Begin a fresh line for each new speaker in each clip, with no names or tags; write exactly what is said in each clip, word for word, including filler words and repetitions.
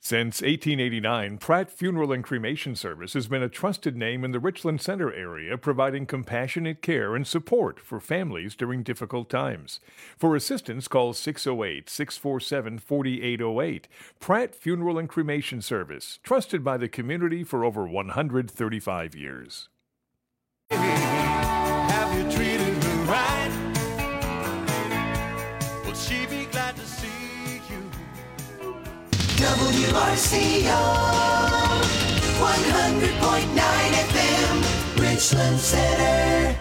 Since eighteen eighty-nine, Pratt Funeral and Cremation Service has been a trusted name in the Richland Center area, providing compassionate care and support for families during difficult times. For assistance, call six oh eight, six four seven, four eight oh eight. Pratt Funeral and Cremation Service, trusted by the community for over one hundred thirty-five years.
Have you treated her right? Will she be glad to see you?
W R C O one hundred point nine F M Richland Center.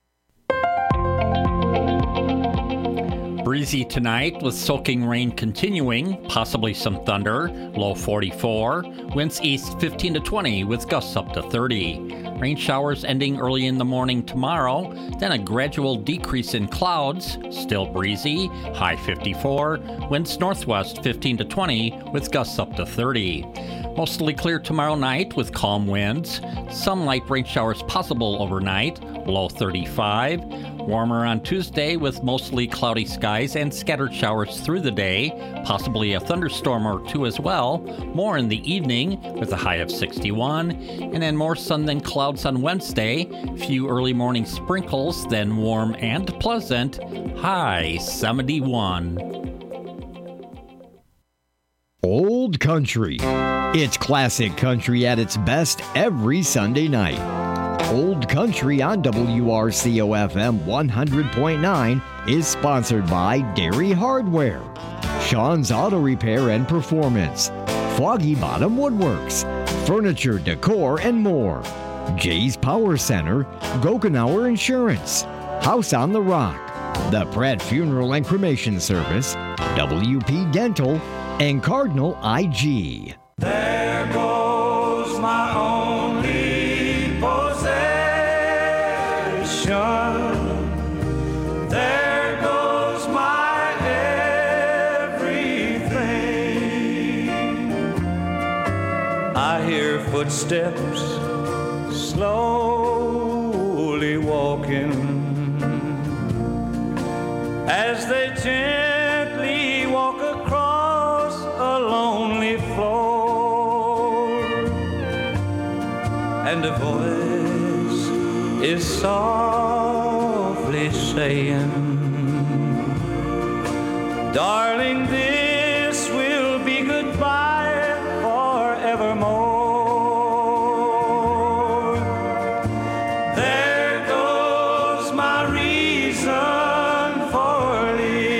Breezy tonight with soaking rain continuing, possibly some thunder, low forty-four. Winds east fifteen to twenty with gusts up to thirty. Rain showers ending early in the morning tomorrow, then a gradual decrease in clouds, still breezy, high fifty-four. Winds northwest fifteen to twenty with gusts up to thirty. Mostly clear tomorrow night with calm winds. Some light rain showers possible overnight, low thirty-five. Warmer on Tuesday with mostly cloudy skies and scattered showers through the day, possibly a thunderstorm or two as well. More in the evening with a high of sixty-one. And then more sun than clouds on Wednesday. Few early morning sprinkles, then warm and pleasant. High seventy-one.
Old Country. It's classic country at its best every Sunday night. Old Country on W R C O F M one hundred point nine is sponsored by Dairy Hardware, Sean's Auto Repair and Performance, Foggy Bottom Woodworks, Furniture Decor and more, Jay's Power Center, Gokenauer Insurance, House on the Rock, the Pratt Funeral and Cremation Service, W P Dental, and Cardinal I G.
There goes my only possession. There goes my everything. I hear footsteps slowly walking as they gently walk across a lonely floor, and a voice is softly saying, darling, this will be goodbye forevermore. There goes my reason for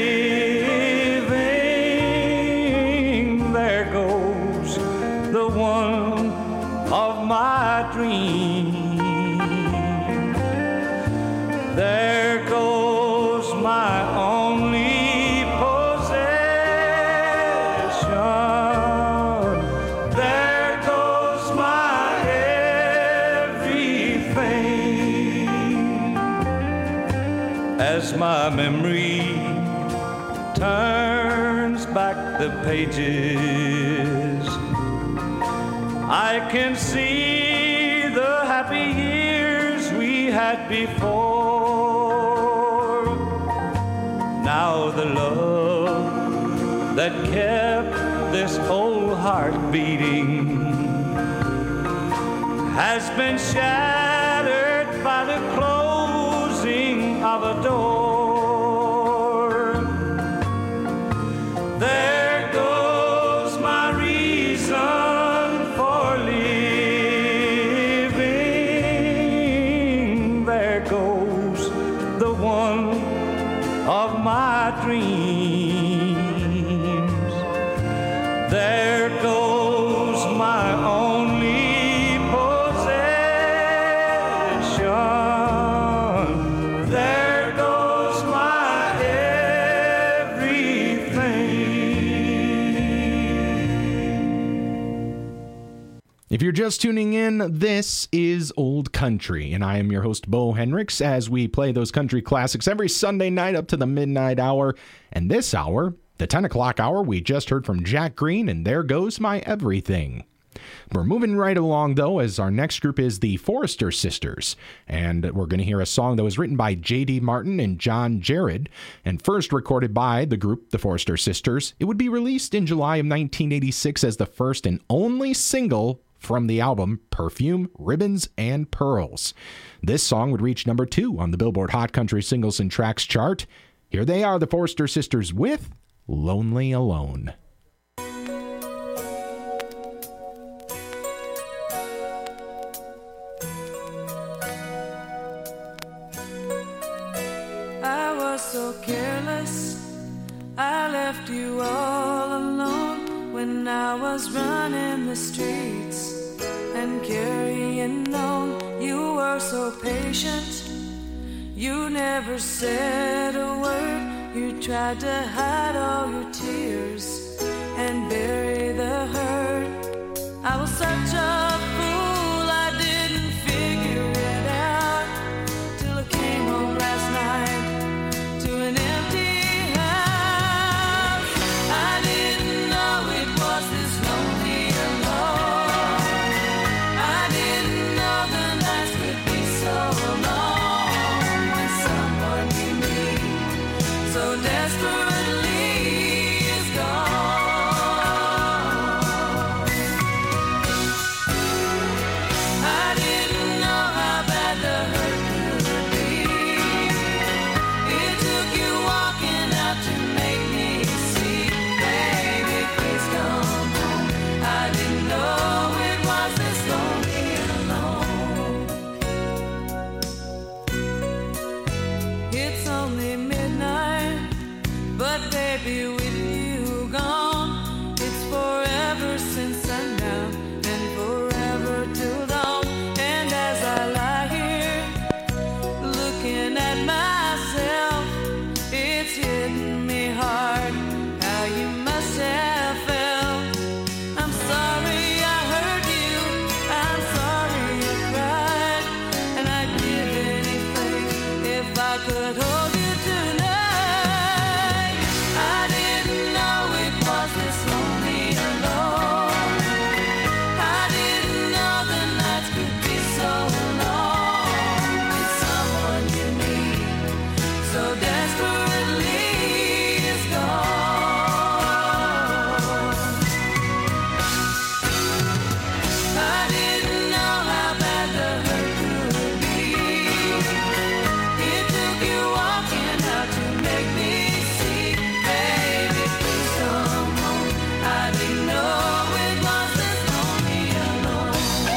living. There goes the one of my dreams. There goes my only possession. There goes my everything. As my memory turns back the pages, I can see the happy years we had before. Now the love that kept this old heart beating has been shattered by the closing of a door. There goes my reason for living. There goes the one of my dreams. There goes my only possession. There goes my everything.
If you're just tuning in, this is Old Country, and I am your host, Bo Henricks, as we play those country classics every Sunday night up to the midnight hour. And this hour, the ten o'clock hour, we just heard from Jack Green, and There Goes My Everything. We're moving right along, though, as our next group is the Forrester Sisters. And we're going to hear a song that was written by J D Martin and John Jared, and first recorded by the group, the Forrester Sisters. It would be released in July of nineteen eighty-six as the first and only single from the album Perfume, Ribbons, and Pearls. This song would reach number two on the Billboard Hot Country Singles and Tracks chart. Here they are, the Forrester Sisters, with Lonely Alone.
I was so careless, I left you all alone when I was running the streets and carrying on. You were so patient, you never said a word. You tried to hide all your tears and bury the hurt. I was such a fool, I didn't figure it out till I came home last night to an empty house. I didn't know it was this lonely alone. I didn't know the nights could be so long when someone you need so desperately is gone. I didn't know how bad the hurt could be. It took you walking out to make me see. Baby, please come home. I didn't know it was this lonely alone. It's only midnight, but baby, with you gone, it's forever since sundown and forever till dawn. And as I lie here looking at myself, it's hitting me hard how you must have felt. I'm sorry I hurt you, I'm sorry I cried, and I'd give anything if I could hold you tonight. I didn't know it was this lonely alone. I didn't know the nights could be so long with someone you need so desperately is gone. I didn't know how bad the hurt could be. It took you walking out to make me see. Baby, please come home. I didn't know it was this lonely alone.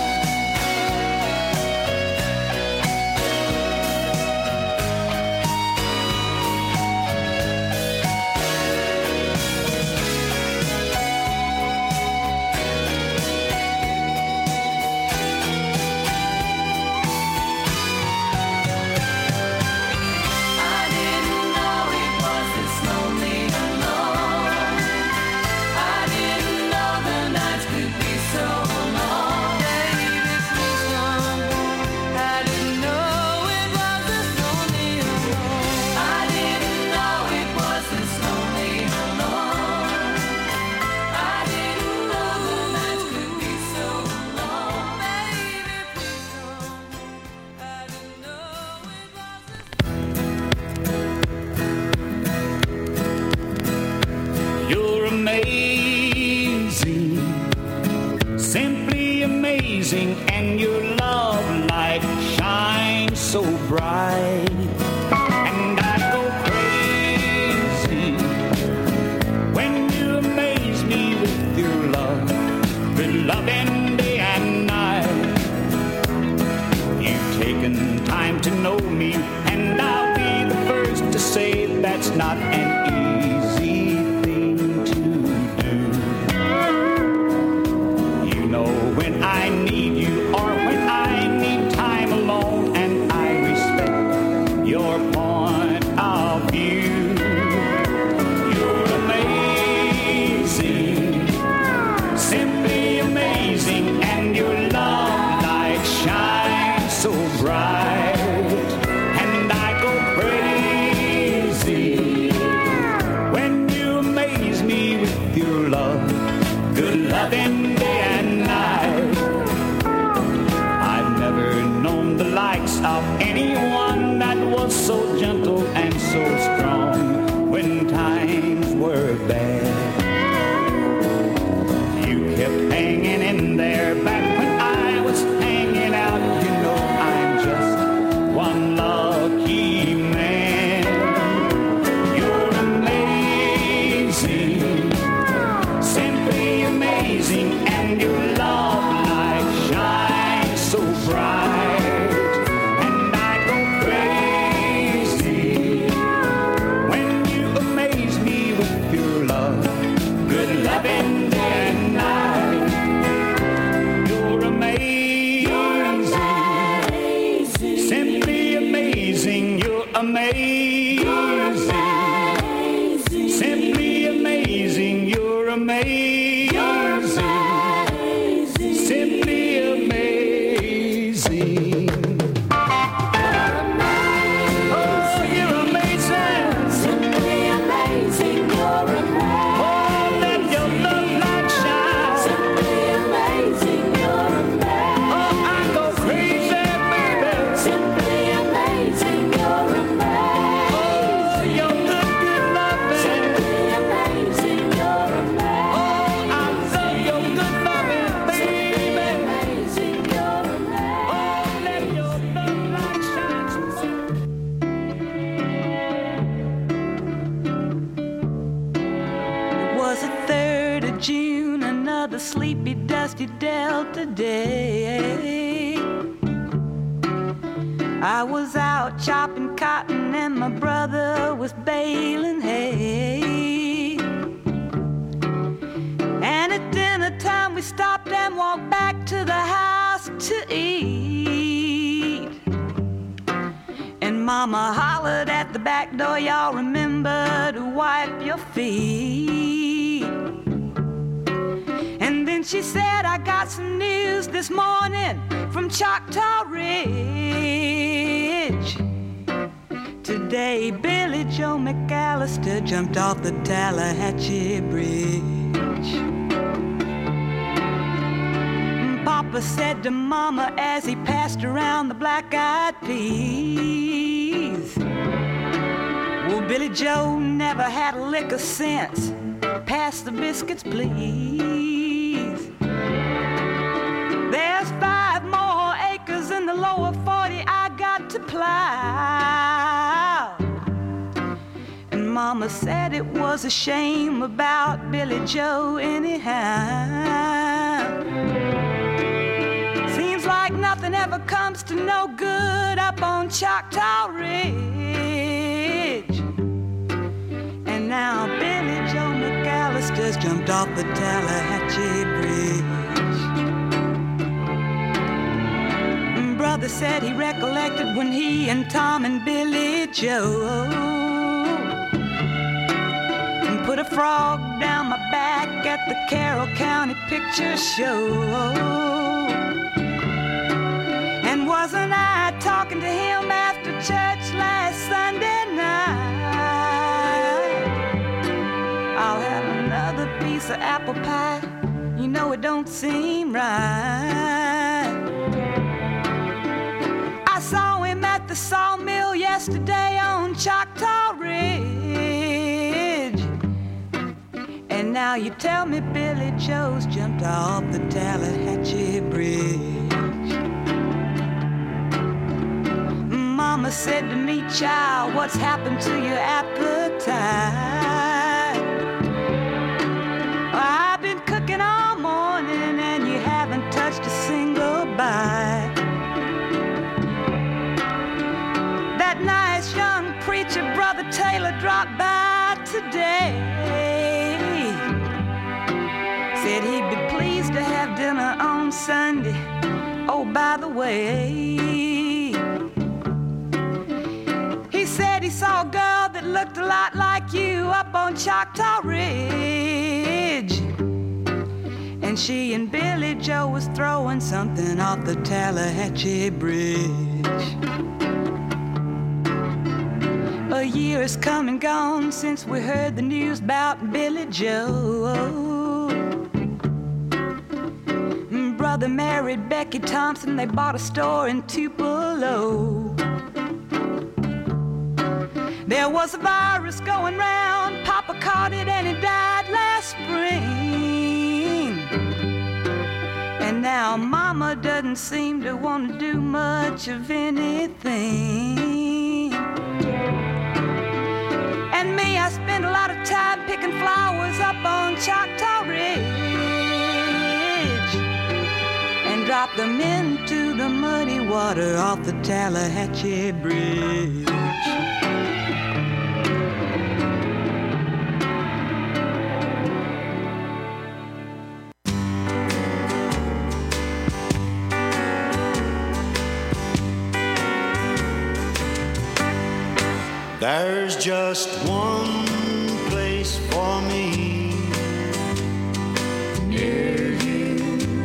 I didn't know it was this lonely alone. I didn't know the nights could be so long. Baby, please come home. I didn't know it was this lonely alone. I didn't know it was this lonely alone. I didn't know the nights could be so long. Baby, please come home. I didn't know it was.
You're amazing, simply amazing, and your love light shines so bright. And I go crazy when you amaze me with your love, with loving day and night. You've taken time to know me, and I'll be the first to say that's not an easy thing to do. You know when I need you or when I need time alone, and I respect your point of view. You're amazing, simply amazing, and your love light shines so bright. And I go crazy when you amaze me with your love, good loving day and night. and your love light shines so bright. And I go crazy when you amaze me with your love. Good loving day and night. You're amazing, simply amazing. You're amazing, simply amazing. You're amazing, simply amazing. Oh, you're amazing,
Simply amazing, you're amazing.
oh, let your love light shine.
Simply amazing, you're amazing.
Oh, I go crazy, baby.
Simply amazing, you're amazing.
Oh, your good, good loving.
Simply amazing, you're amazing.
Oh, I love your good loving, baby.
Amazing, you're amazing.
Oh, let your love light shine so bright.
It was the third of June, another sleepy, dusty Delta day. I was out chopping cotton and my brother was baling hay. And at dinner time we stopped and walked back to the house to eat. And Mama hollered at the back door, y'all remember to wipe your feet. And then she said, I got some news this morning from Choctaw Ridge. Today, Billy Joe McAllister jumped off the Tallahatchie Bridge. Papa said to Mama as he passed around the black-eyed peas, well, Billy Joe never had a lick of sense. Pass the biscuits, please. There's five more acres in the lower forty I got to plow. And Mama said it was a shame about Billy Joe anyhow. Seems like nothing ever comes to no good up on Choctaw Ridge. And now Billy Joe McAllister's jumped off the Tallahatchie Bridge. Brother said he recollected when he and Tom and Billy Joe put a frog down my back at the Carroll County Picture Show. And wasn't I talking to him after church last Sunday night? I'll have another piece of apple pie. You know it don't seem right. I saw him at the sawmill yesterday on Choctaw Ridge. And now you tell me Billy Joe's jumped off the Tallahatchie Bridge. Mama said to me, child, what's happened to your appetite? I've been cooking all morning and you haven't touched a single bite. That nice young preacher, Brother Taylor, dropped by today. Said he'd be pleased to have dinner on Sunday. Oh, by the way, he said he saw a girl that looked a lot like you up on Choctaw Ridge. And she and Billy Joe was throwing something off the Tallahatchie Bridge. A year has come and gone since we heard the news about Billy Joe. Brother married Becky Thompson, they bought a store in Tupelo. There was a virus going round, Papa caught it and he died last spring. And now Mama doesn't seem to want to do much of anything. And me, I spend a lot of time picking flowers up on Choctaw Ridge.
drop them into the muddy water off the Tallahatchie Bridge.
There's just one place for me near you.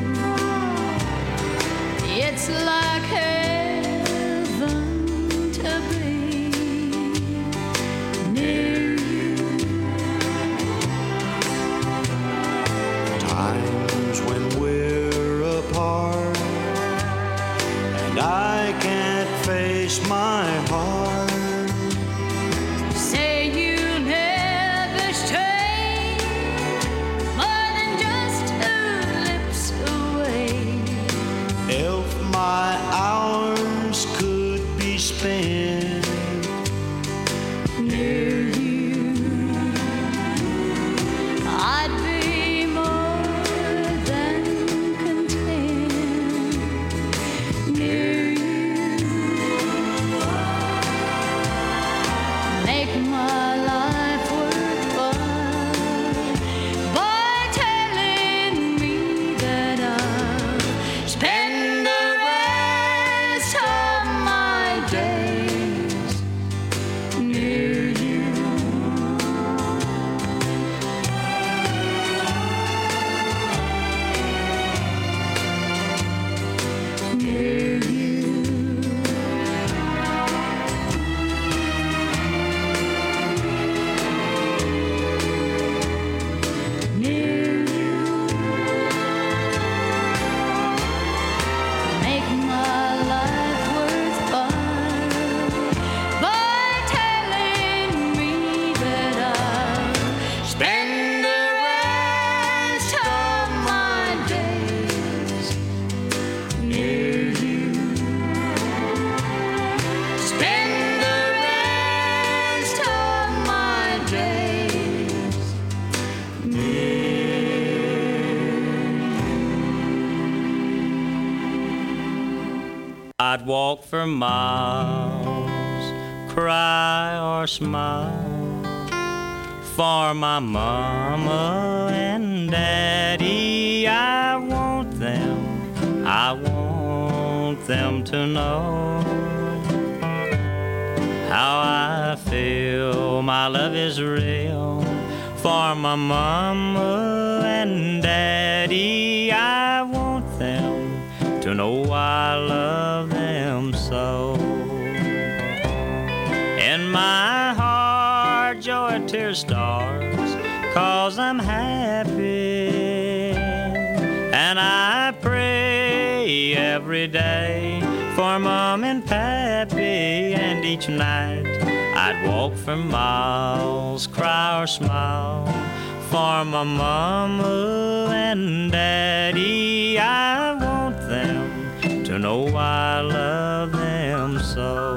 It's like heaven to be near you.
Times when we're apart and I can't face my heart. My hours could be spent near you,
I'd be more than content near you. Make my life worthwhile by telling me that I'll spend
I'd walk for miles, cry or smile for my mama and daddy. I want them, I want them to know how I feel. My love is real for my mama and daddy. I want them to know I love them so. In my heart joy tear stars, 'cause I'm happy, and I pray every day for Mom and Pappy, and each night I'd walk for miles, cry or smile for my mama and daddy. I want them to know I love them so.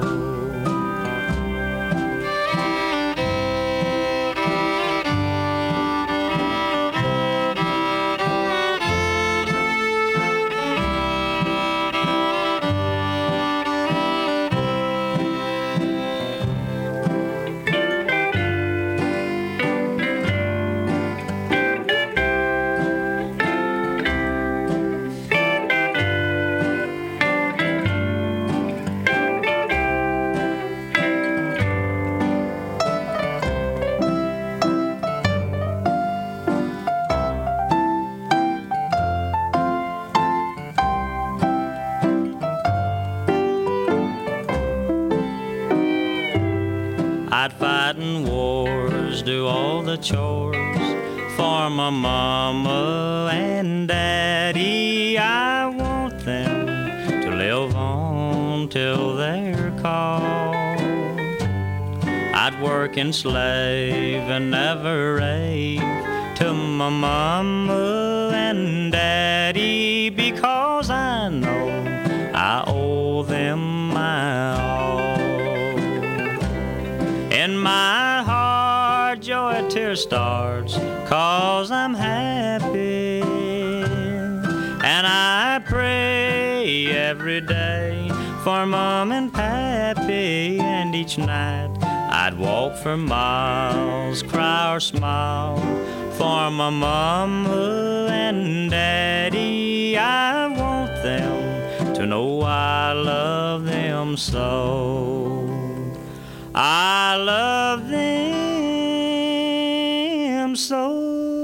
I'd fight in wars, do all the chores for my mama and daddy. I want them to live on till they're called. I'd work and slave and never rave to my mama and daddy, because I know I owe them my all. In my heart joy tear starts, 'cause I'm happy, and I pray every day for Mom and Pappy, and each night I'd walk for miles, cry or smile for my Mama and Daddy. I want them to know I love them so. I love them so.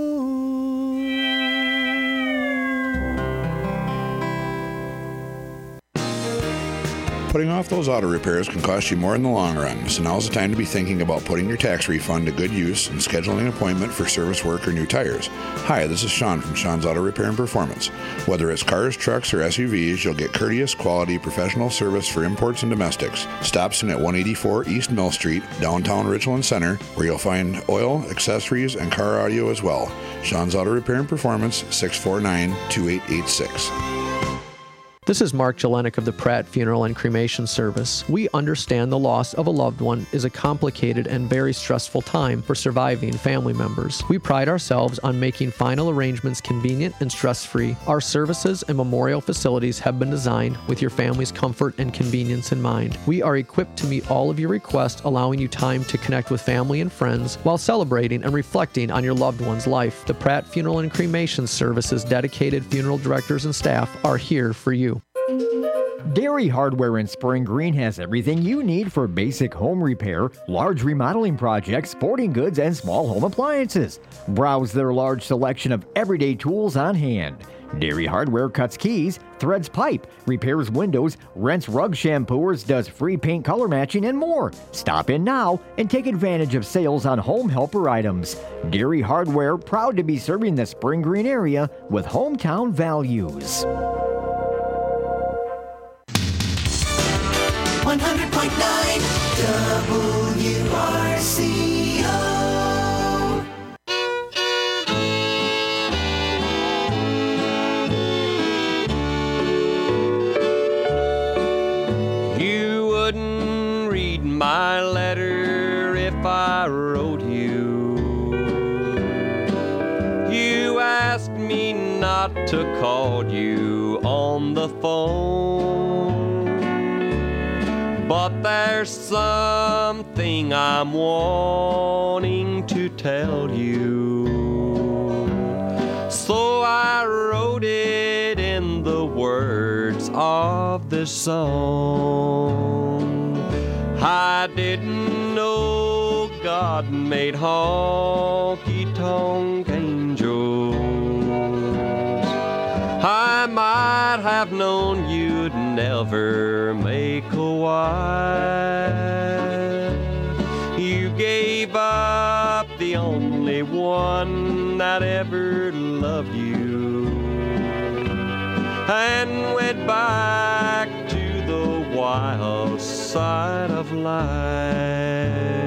Putting off those auto repairs can cost you more in the long run, so now's the time to be thinking about putting your tax refund to good use and scheduling an appointment for service work or new tires. Hi, this is Sean from Sean's Auto Repair and Performance. Whether it's cars, trucks, or S U Vs, you'll get courteous, quality, professional service for imports and domestics. Stops in at one eighty-four East Mill Street, downtown Richland Center, where you'll find oil, accessories, and car audio as well. Sean's Auto Repair and Performance, six four nine, two eight eight six.
This is Mark Jelenik of the Pratt Funeral and Cremation Service. We understand the loss of a loved one is a complicated and very stressful time for surviving family members. We pride ourselves on making final arrangements convenient and stress-free. Our services and memorial facilities have been designed with your family's comfort and convenience in mind. We are equipped to meet all of your requests, allowing you time to connect with family and friends while celebrating and reflecting on your loved one's life. The Pratt Funeral and Cremation Service's dedicated funeral directors and staff are here for you.
Dairy Hardware in Spring Green has everything you need for basic home repair, large remodeling projects, sporting goods, and small home appliances. Browse their large selection of everyday tools on hand. Dairy Hardware cuts keys, threads pipe, repairs windows, rents rug shampooers, does free paint color matching, and more. Stop in now and take advantage of sales on home helper items. Dairy Hardware, proud to be serving the Spring Green area with hometown values.
one hundred point nine W R C O.
You wouldn't read my letter if I wrote you. You asked me not to call you on the phone. But there's something I'm wanting to tell you. So I wrote it in the words of this song. I didn't know God made honky-tonk angels. I might have known you'd never make a wife. You gave up the only one that ever loved you and went back to the wild side of life.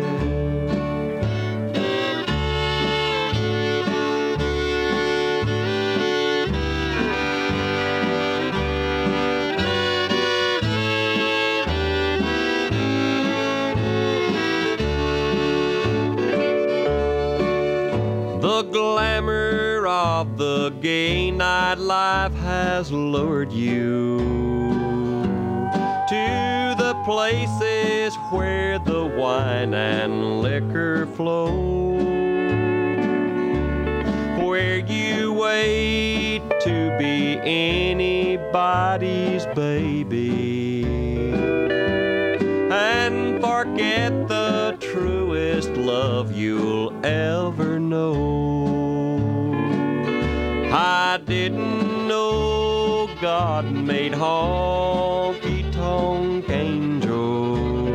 The glamour of the gay nightlife has lured you to the places where the wine and liquor flow, where you wait to be anybody's baby and forget the truest love you'll ever know. I didn't know God made honky-tonk angels.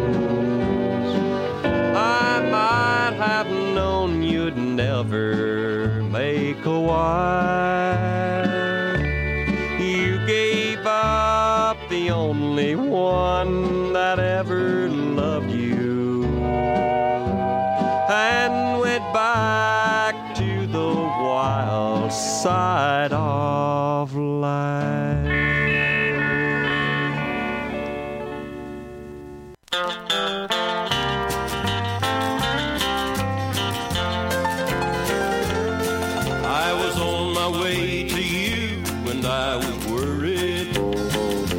I might have known you'd never make a wife. You gave up the only one that ever loved you and went back to the wild side of life. I was on my way to you and I was worried.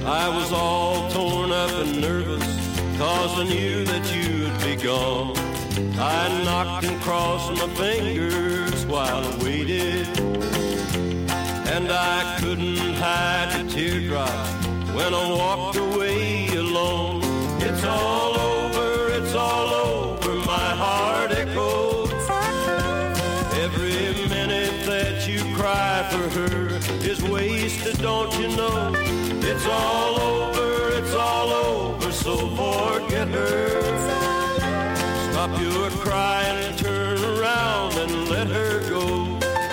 I was all torn up and nervous, 'cause I knew that you'd be gone. I knocked and crossed my fingers while I waited, and I couldn't hide the teardrop when I walked away alone. It's all over, it's all over, my heart echoes. Every minute that you cry for her is wasted, don't you know? It's all over, it's all over, so forget her. Stop your crying and turn around and let her go.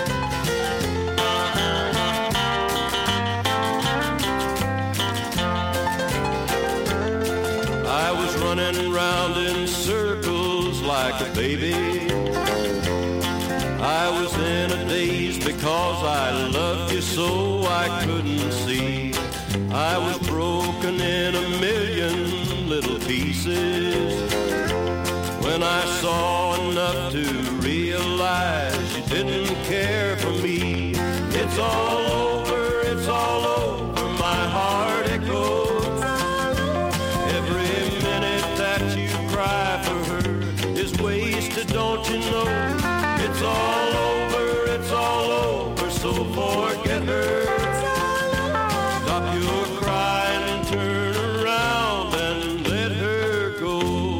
I was running round in circles like a baby. I was in a daze because I loved you so I couldn't see. I was broken in a million little pieces when I saw enough to realize you didn't care for me. It's all over, it's all over, my heart echoes. Every minute that you cry for her is wasted, don't you know? It's all over, it's all over, so forget her. Stop your crying and turn around and let her go.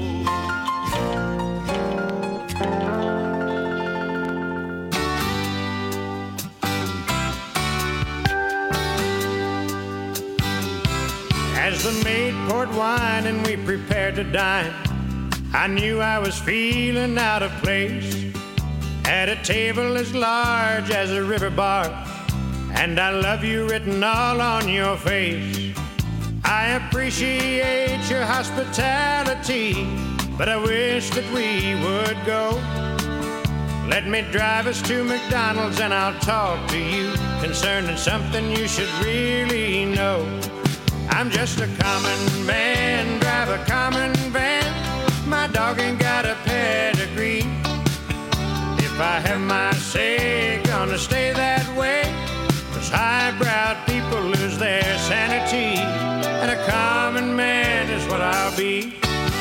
As the maid poured wine and we prepared to dine, I knew I was feeling out of place at a table as large as a river bar, and I love you written all on your face. I appreciate your hospitality, but I wish that we would go. Let me drive us to McDonald's and I'll talk to you concerning something you should really know. I'm just a common man, drive a common van. My dog ain't got a pedigree. If I have my say, gonna stay that way. 'Cause highbrow people lose their sanity, and a common man is what I'll be.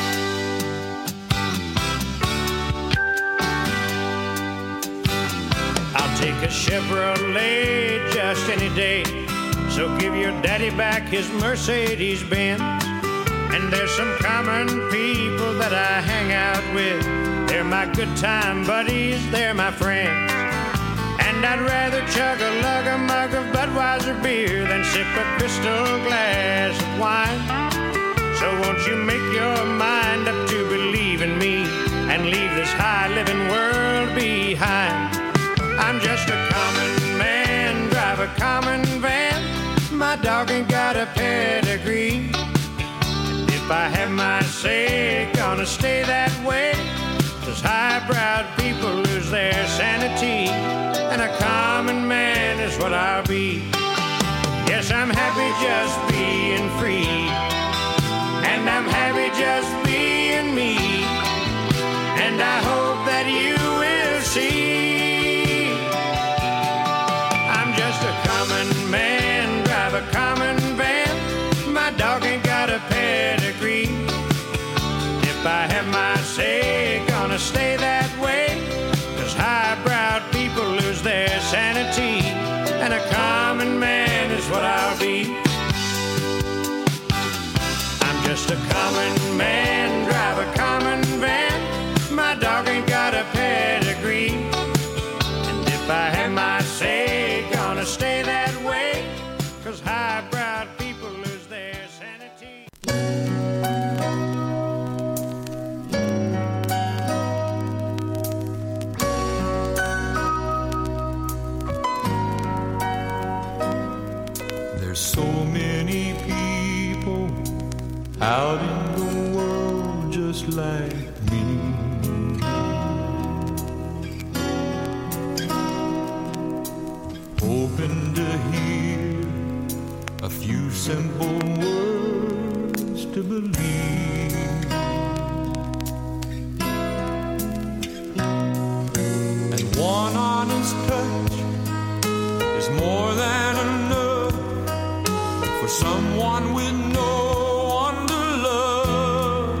I'll take a Chevrolet just any day, so give your daddy back his Mercedes-Benz. And there's some common people that I hang out with. They're my good time buddies, they're my friends. And I'd rather chug a lug a mug of Budweiser beer than sip a crystal glass of wine. So won't you make your mind up to believe in me and leave this high-living world behind. I'm just a common man, drive a common van. My dog ain't got a pedigree. And if I have my say, gonna stay that way. 'Cause highbrow people lose their sanity, and a common man is what I'll be. Yes, I'm happy just being free, and I'm happy just being me. And I hope that you will see I'm just a common man, drive a common van. My dog ain't got a pedigree. If I have my say, gonna stay that way. 'Cause highbrow people lose their sanity, and a common man is what I'll be. I'm just a common man, drive a common van. My dog ain't got a pedigree. And if I have my say, gonna stay that way. 'Cause highbrow people lose their sanity.
There's so many people out in the world just like me. Hoping to hear a few simple words to believe. And one honest touch is more than enough for someone with no one to love.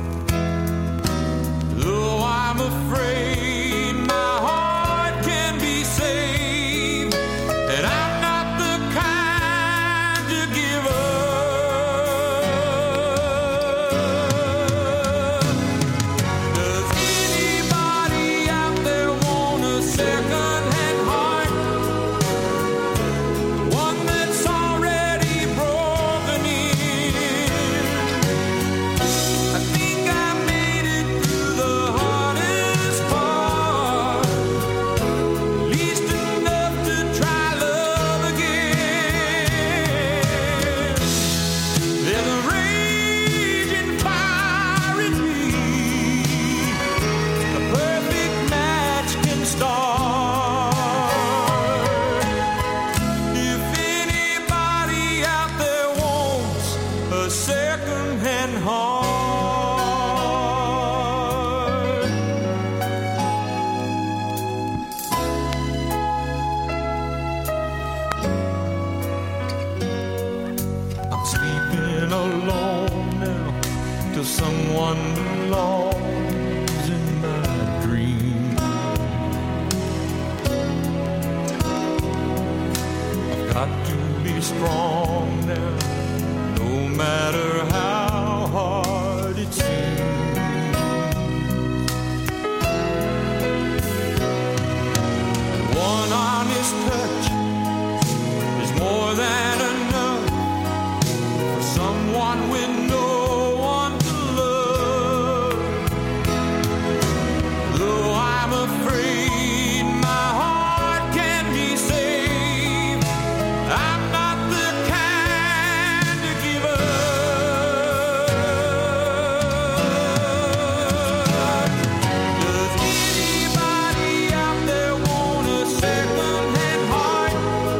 Though I'm afraid my heart can be saved, and I'm not the kind to give up. Does anybody out there want a second-hand heart? One that's already broken in. I think I made it through the hardest part, at least enough to try love again. There's a raging fire in me, a perfect match can start. If anybody out there wants a second-hand heart. I'm sleeping alone now till someone belongs in my dream. I've got to be strong now, no matter how hard it seems. One honest touch is more than enough for someone with no one to love. Though I'm afraid my heart can be saved, I'm not the kind to give up. Does anybody out there want a second-hand heart?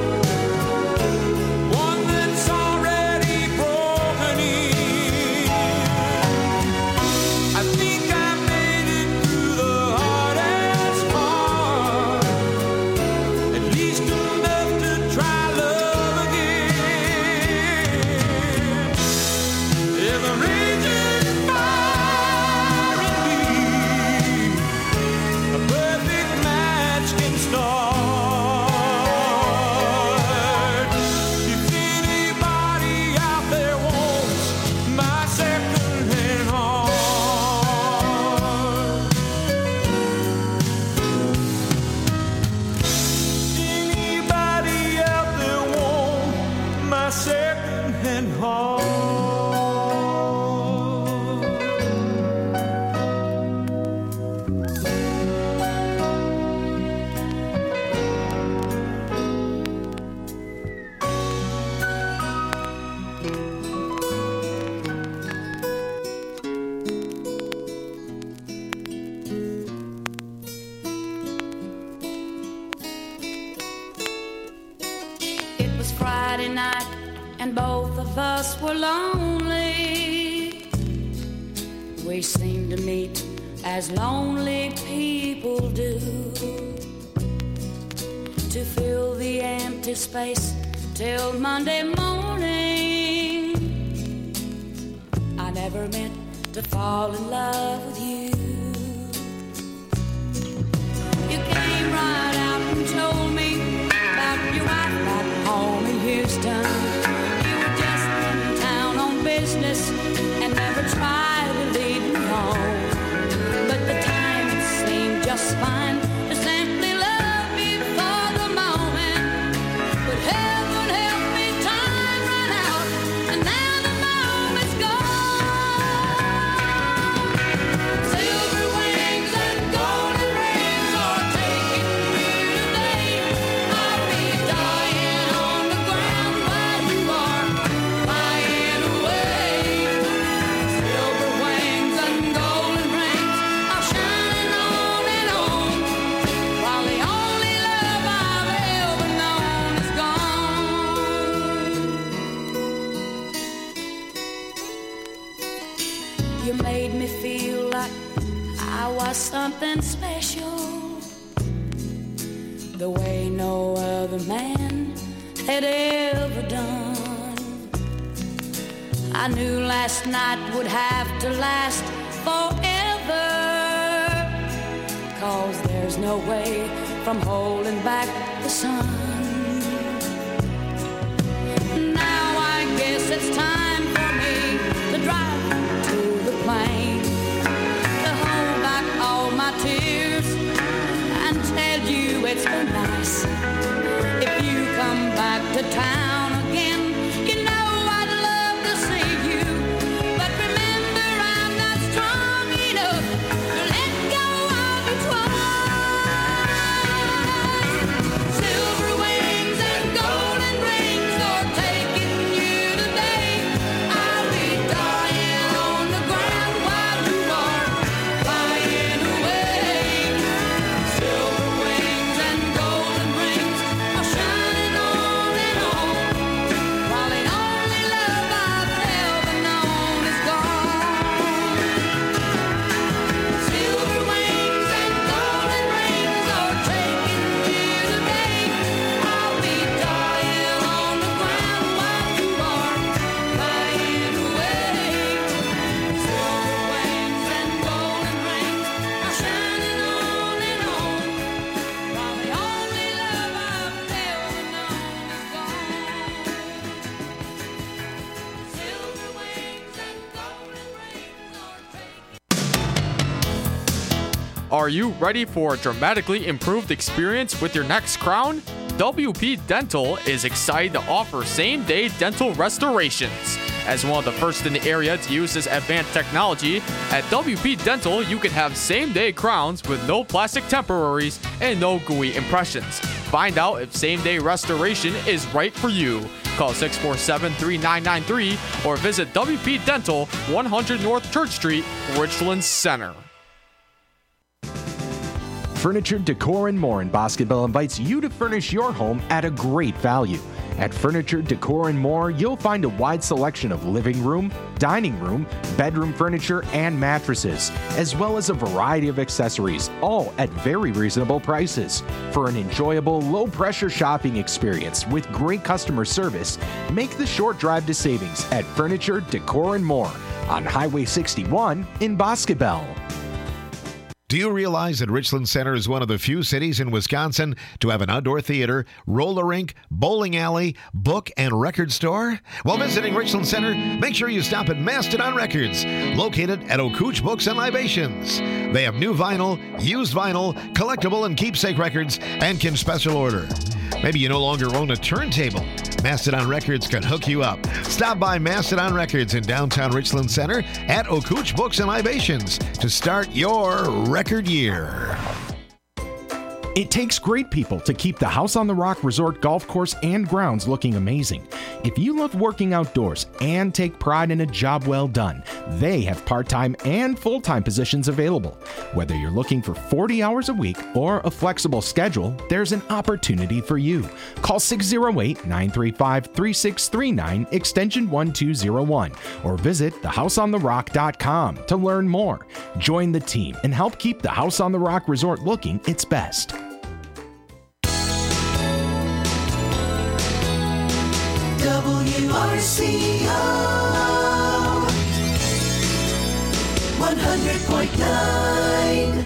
One that's already broken in. I think I made it through the hardest part, at least enough to try love again. There's a raging fire in me, a perfect match can start. If anybody out there wants my second-hand heart. Anybody out there want my second-hand heart?
It was Friday night, and both of us were lonely. We seemed to meet as lonely people do, to fill the empty space till Monday morning. I never meant to fall in love with you. You came right out and told me about your wife back home in Houston. You were just in town on business and never tried to lead me home. But the time seemed just fine to simply love me for the moment. But heaven help me, time ran out, and now the moment's gone. Silver wings and golden rings are taking me today. I'll be dying on the ground while you are flying away. Silver wings and golden rings are shining on and on, while the only love I've ever known is gone. You made me feel like I was something special, the way no other man had ever done. I knew last night would have to last forever, 'cause there's no way from holding back the sun. Now I guess it's time for me to drive to the plain, to hold back all my tears and tell you it's been nice. If you come back to town again, you know I'd love to see you. But remember, I'm not strong enough to let go of you twice. Silver wings and golden rings are taking you today. I'll be dying on the ground while you are flying away. Silver wings and golden rings are shining on and on, while the only love I've ever known is gone. Silver wings and golden rings are taking you today. I'll be dying on the ground while you are flying away. Silver wings and golden rings are shining on and on, while the only love I've ever known is gone. Silver wings and golden rings are taking.
Are you ready for a dramatically improved experience with your next crown? W P Dental is excited to offer same-day dental restorations. As one of the first in the area to use this advanced technology, at W P Dental you can have same-day crowns with no plastic temporaries and no gooey impressions. Find out if same-day restoration is right for you. Call six four seven, three nine nine three or visit W P Dental, one hundred North Church Street, Richland Center.
Furniture, Decor, and More in Bosqueville invites you to furnish your home at a great value. At Furniture, Decor, and More, you'll find a wide selection of living room, dining room, bedroom furniture, and mattresses, as well as a variety of accessories, all at very reasonable prices. For an enjoyable, low-pressure shopping experience with great customer service, make the short drive to savings at Furniture, Decor, and More on Highway sixty-one in Bosqueville.
Do you realize that Richland Center is one of the few cities in Wisconsin to have an outdoor theater, roller rink, bowling alley, book, and record store? While visiting Richland Center, make sure you stop at Mastodon Records, located at Ocooch Books and Libations. They have new vinyl, used vinyl, collectible and keepsake records, and can special order. Maybe you no longer own a turntable. Mastodon Records can hook you up. Stop by Mastodon Records in downtown Richland Center at Ocooch Books and Libations to start your record year.
It takes great people to keep the House on the Rock Resort Golf Course and grounds looking amazing. If you love working outdoors and take pride in a job well done, they have part-time and full-time positions available. Whether you're looking for forty hours a week or a flexible schedule, there's an opportunity for you. Call six oh eight, nine three five, three six three nine, extension one two oh one, or visit the house on the rock dot com to learn more. Join the team and help keep the House on the Rock Resort looking its best.
W R C O one hundred point nine.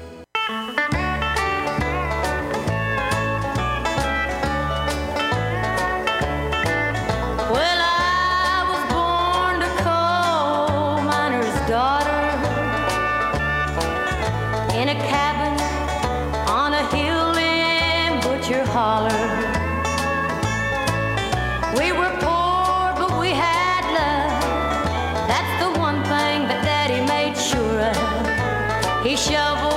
Well, I was born a coal miner's daughter in a cabin on a hill in Butcher Holler. We were poor, but we had love. That's the one thing that Daddy made sure of. He shoveled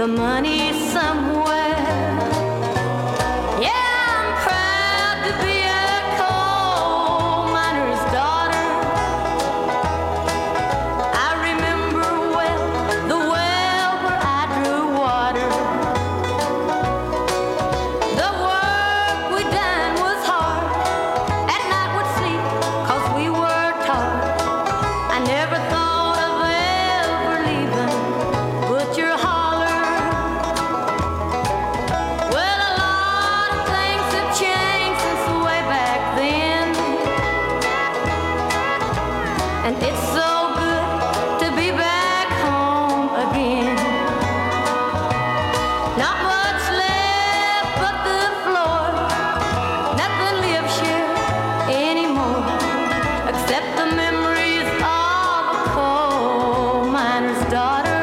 the money somewhere. Yeah, I'm proud to be a coal miner's daughter. I remember well the well where I drew water. The work we done was hard. At night would sleep 'cause we were taught. I never thought of ever leaving Butcher Holler. Well, a lot of things have changed since way back then, and it's so good to be back home again. Not much left but the floor. Nothing lives here anymore except the memories of a coal miner's daughter.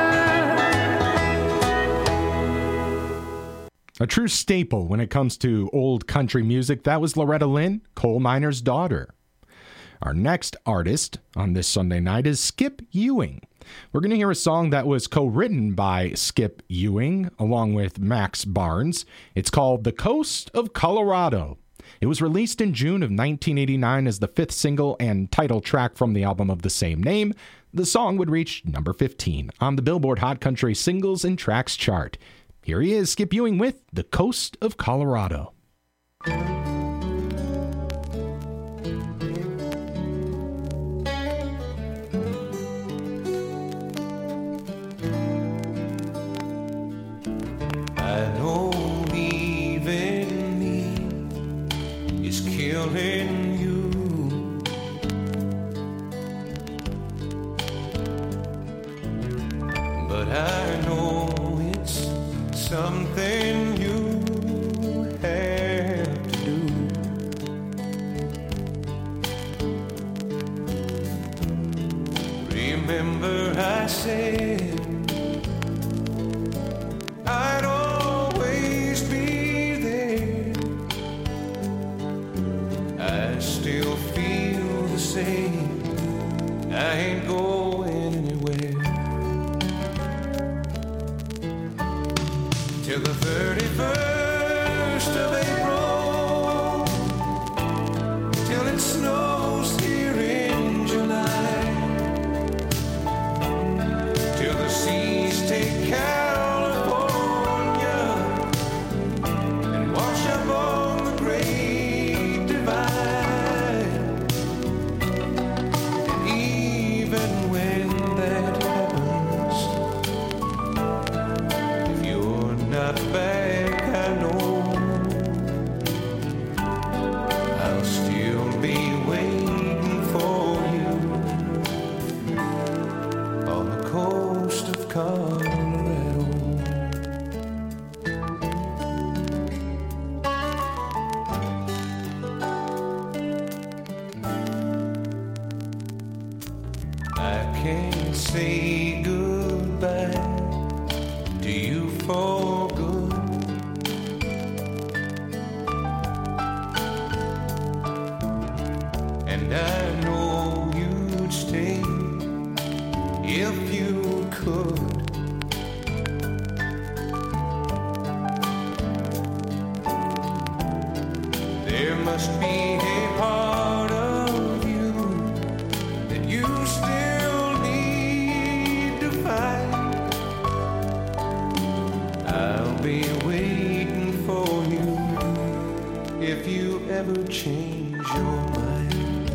A true staple when it comes to old country music, that was Loretta Lynn, Coal Miner's Daughter. Our next artist on this Sunday night is Skip Ewing. We're going to hear a song that was co-written by Skip Ewing along with Max Barnes. It's called The Coast of Colorado. It was released in June of nineteen eighty-nine as the fifth single and title track from the album of the same name. The song would reach number fifteen on the Billboard Hot Country Singles and Tracks chart. Here he is, Skip Ewing with The Coast of Colorado.
I know leaving me is killing you. But I know it's something you have to do. Remember I said I'd always be there. I still feel the same. I ain't going anywhere till the thirty-first of April, till it snows here in July, till the seas take California and wash up on the Great Divide. And even when that happens, if you're not back, I know I'll still be waiting for you on the coast of Colorado. I can't say goodbye to you for good. And I know you'd stay if you could. There must be a part of you that you still need to find. I'll be waiting for you if you ever change your mind.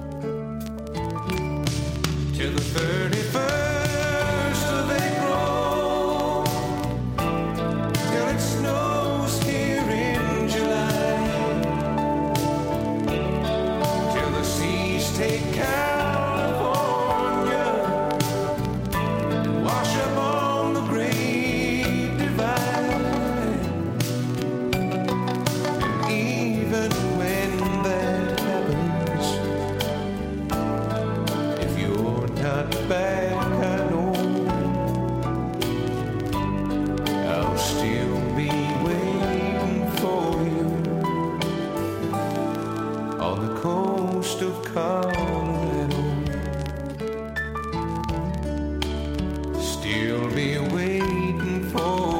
Till the thirty-first of April, till it snows here in July, till the seas take California and wash up on the Great Divide. And even when that happens, if you're not back, I know I'll still be waiting for you on the coast of Colorado. Still be waiting for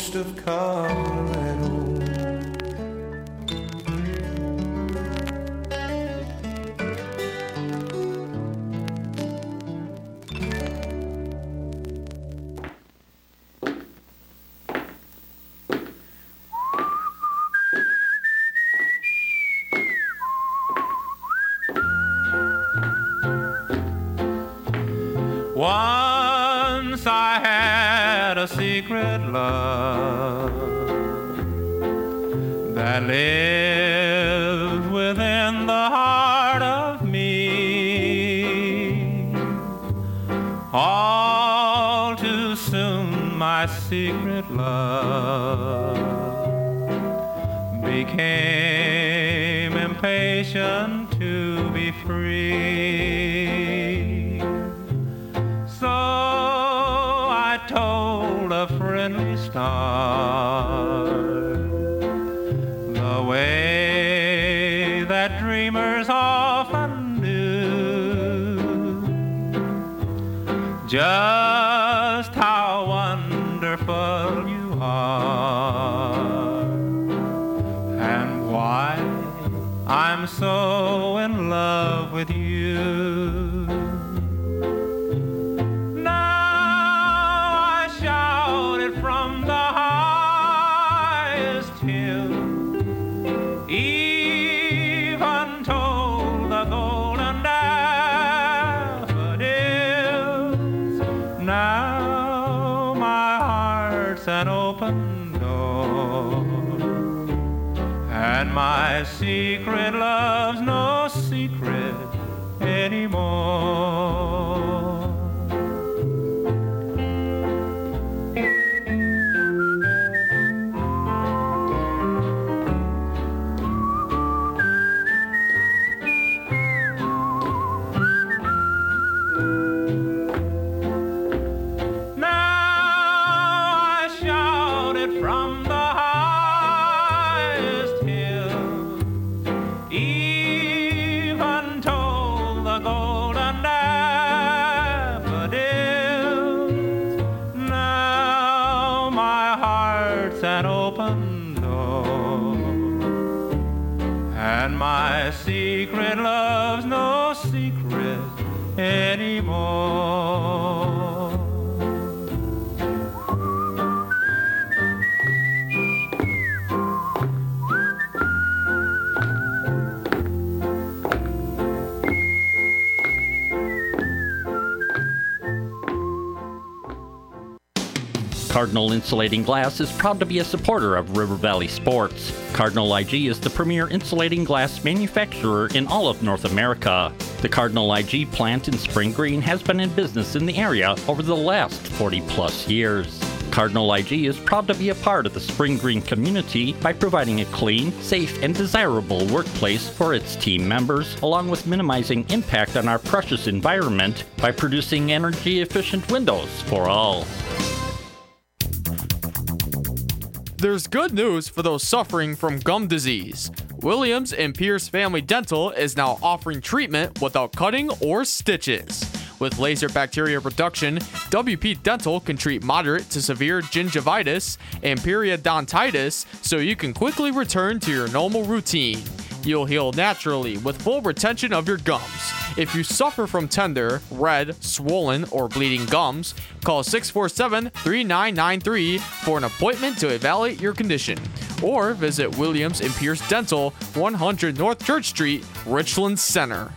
coast of Colorado.
Once I had a secret love that lived within the heart of me. All too soon my secret love became impatient to be free. So I told a friendly star the way that dreamers often do, just how wonderful you are and why I'm so in love with you. Even told the golden daffodils. Now my heart's an open door, and my secret love's no secret anymore. From the highest hill, even told the golden daffodils. Now my heart's an open door, and my secret love's no secret anymore.
Cardinal Insulating Glass is proud to be a supporter of River Valley Sports. Cardinal I G is the premier insulating glass manufacturer in all of North America. The Cardinal I G plant in Spring Green has been in business in the area over the last forty plus years. Cardinal I G is proud to be a part of the Spring Green community by providing a clean, safe, and desirable workplace for its team members, along with minimizing impact on our precious environment by producing energy-efficient windows for all.
There's good news for those suffering from gum disease. Williams and Pierce Family Dental is now offering treatment without cutting or stitches. With laser bacteria reduction, W P Dental can treat moderate to severe gingivitis and periodontitis so you can quickly return to your normal routine. You'll heal naturally with full retention of your gums. If you suffer from tender, red, swollen, or bleeding gums, call six four seven, three nine nine three for an appointment to evaluate your condition. Or visit Williams and Pierce Dental, one hundred North Church Street, Richland Center.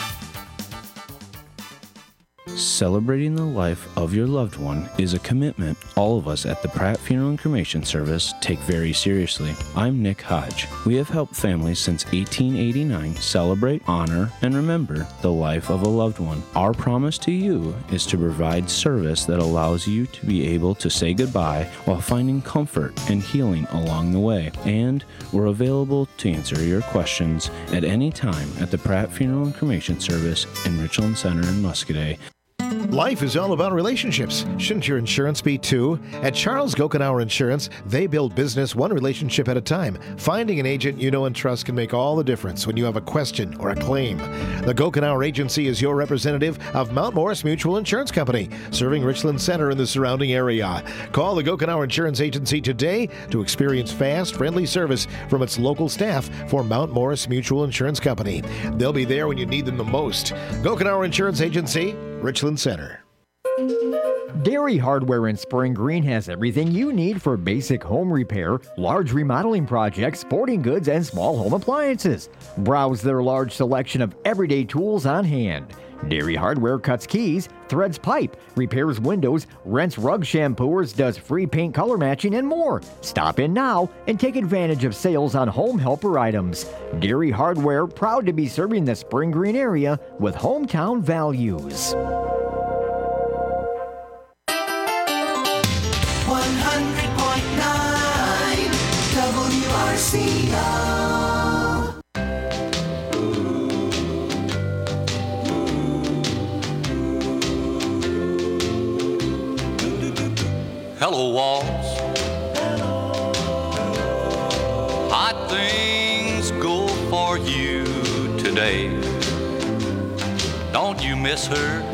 Celebrating the life of your loved one is a commitment all of us at the Pratt Funeral and Cremation Service take very seriously. I'm Nick Hodge. We have helped families since eighteen eighty-nine celebrate, honor, and remember the life of a loved one. Our promise to you is to provide service that allows you to be able to say goodbye while finding comfort and healing along the way. And we're available to answer your questions at any time at the Pratt Funeral and Cremation Service in Richland Center and Muscoda.
Life is all about relationships. Shouldn't your insurance be too? At Charles Gokenauer Insurance, they build business one relationship at a time. Finding an agent you know and trust can make all the difference when you have a question or a claim. The Gokenauer Agency is your representative of Mount Morris Mutual Insurance Company, serving Richland Center and the surrounding area. Call the Gokenauer Insurance Agency today to experience fast, friendly service from its local staff for Mount Morris Mutual Insurance Company. They'll be there when you need them the most. Gokenauer Insurance Agency, Richland Center.
Dairy Hardware in Spring Green has everything you need for basic home repair, large remodeling projects, sporting goods, and small home appliances. Browse their large selection of everyday tools on hand. Dairy Hardware cuts keys, threads pipe, repairs windows, rents rug shampooers, does free paint color matching, and more. Stop in now and take advantage of sales on home helper items. Dairy Hardware, proud to be serving the Spring Green area with hometown values.
one hundred point nine W R C O.
Hello, walls. Hot things go for you today. Don't you miss her?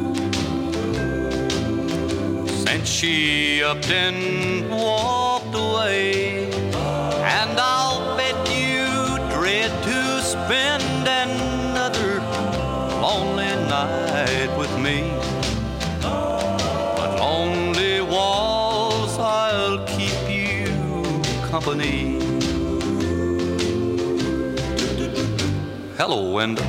Since she upped and walked away, and I'll bet you dread to spend another lonely night with me. But lonely walls, I'll keep you company. Hello, window.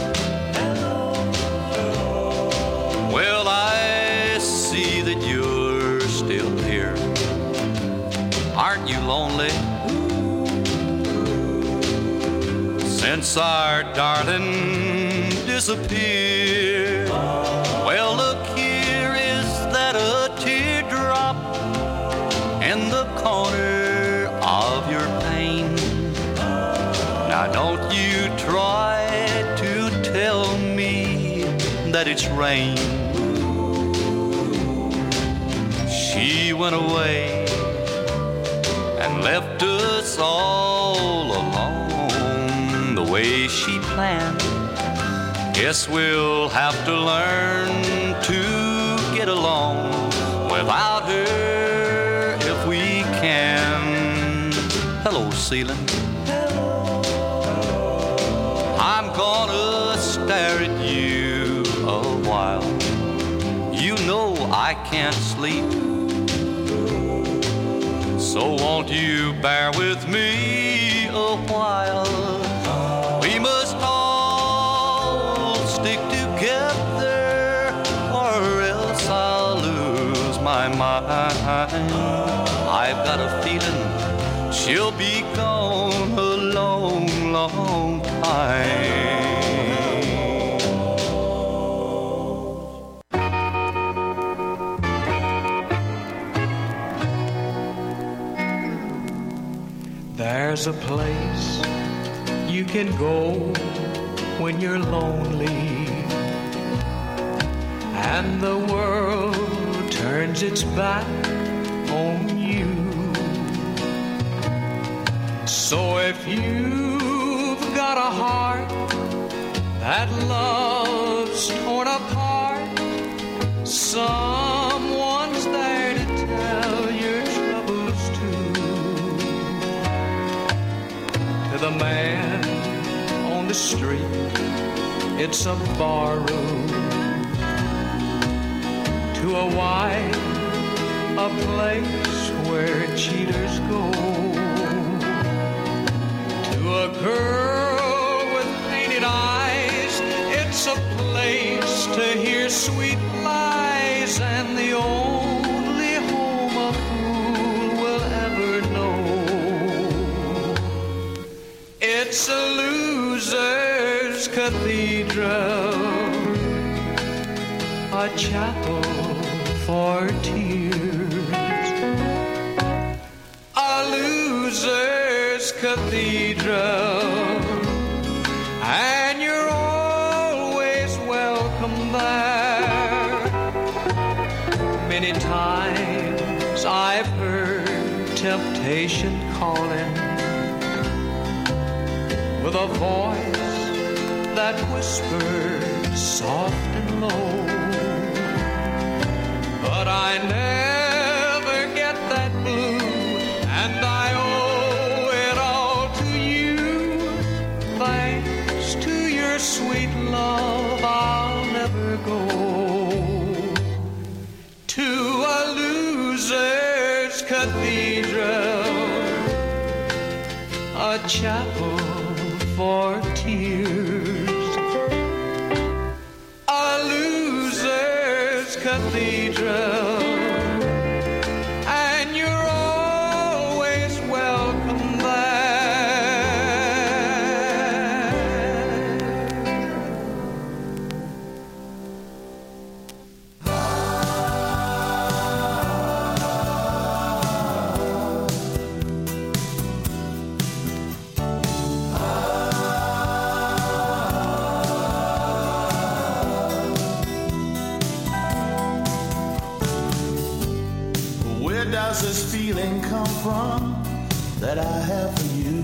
Well, I see that you're still here. Aren't you lonely? Since our darling disappeared. Well, look, here is that a teardrop in the corner of your pane. Now don't you try to tell me that it's rain. She went away and left us all alone the way she planned. Guess we'll have to learn to get along without her if we can. Hello, ceiling. I'm gonna stare at you a while. You know I can't sleep. So won't you bear with me a while? We must all stick together or else I'll lose my mind. I've got a feeling she'll be gone a long, long time.
There's a place you can go when you're lonely and the world turns its back on you. So if you've got a heart that love's torn apart, someone's there to tell your troubles to. To the man on the street, it's a barroom. To a wife, a place where cheaters go. To a girl with painted eyes, it's a place to hear sweet lies, and the only home a fool will ever know. It's a loser's cathedral, a chapel for tears, a loser's cathedral, and you're always welcome there. Many times I've heard temptation calling with a voice that whispers soft and low, but I never get that blue, and I owe it all to you. Thanks to your sweet love, I'll never go to a loser's cathedral, a chapel for tears, a loser's cathedral, and you're always welcome
Where does this feeling come from that I have for you?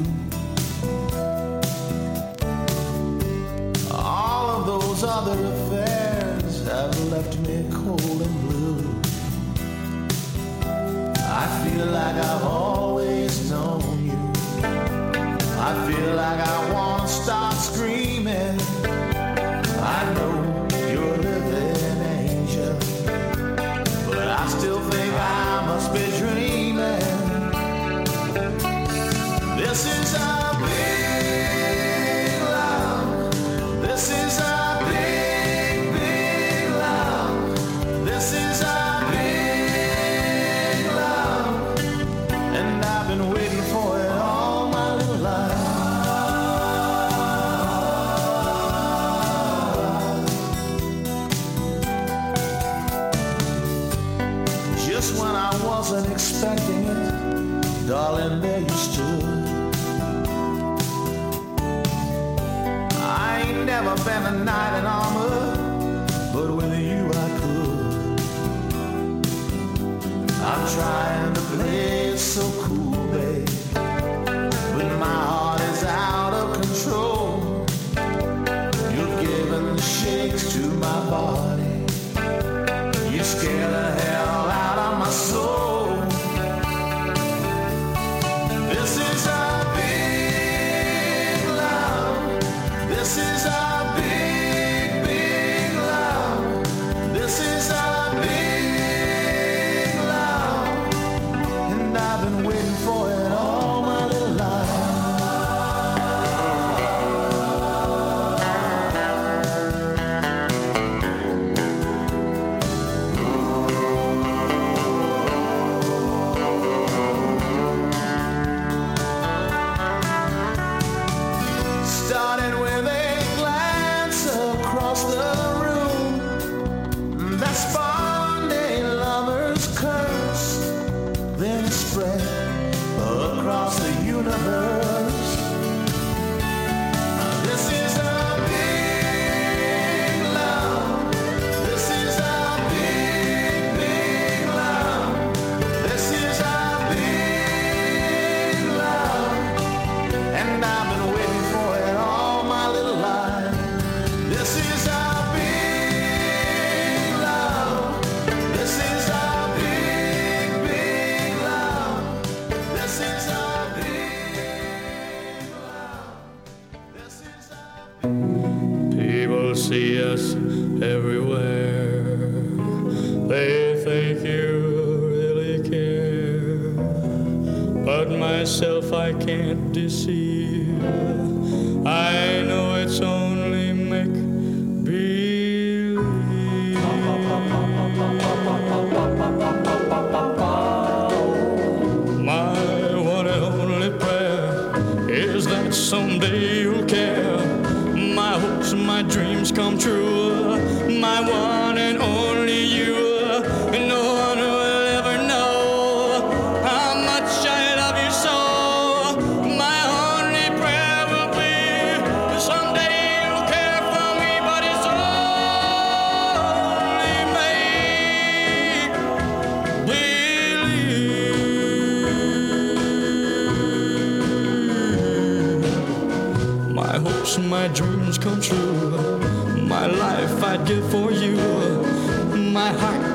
All of those other affairs have left me cold and blue. I feel like I've always known you. I feel like I want to start screaming. I know you're a living angel, but I still think I must be dreaming. This is a big love. This is a big, big love. This is a big love. And I've been waiting for it all my little life. Just when I wasn't expecting it, darling, there you stood. I ain't never been a knight in armor, but with you I could. I'm trying to play it so cool, babe, but my heart is out of control. You're giving the shakes to my body. You scare the hell out of my soul. This is a big love. This is a big, big love. This is a big love. And I've been waiting for it all my little life. Started with a glance across the room that spawned a lover's curse, then spread across the universe. This is a big love. This is a big, big love. This is a big love. And I've been waiting for it all my little life. This is a big love. This is a big, big love. This is a big love. This is a
People see us everywhere. They think you really care. But myself I can't deceive. I know it's only make believe. My one and only prayer is that someday you'll care. My hopes, my dreams come true. My one and only you. And no one will ever know how much I love you so. My only prayer will be someday you'll care for me, but it's only make
true. My life I'd give for you. My